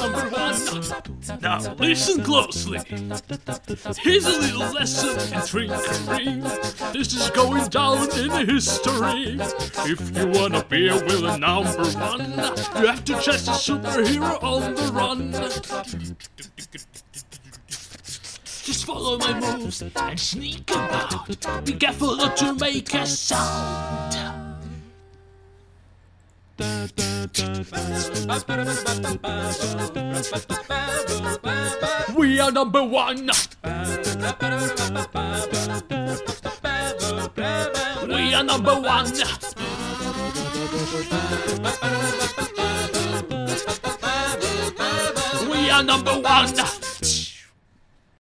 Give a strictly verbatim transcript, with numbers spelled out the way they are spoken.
number one. Now listen closely. Here's a little lesson in trickery. This is going down in history. If you wanna be a villain number one, you have to chase a superhero on the run. Just follow my moves and sneak about. Be careful not to make a sound. We are number one. We are number one. We are number one.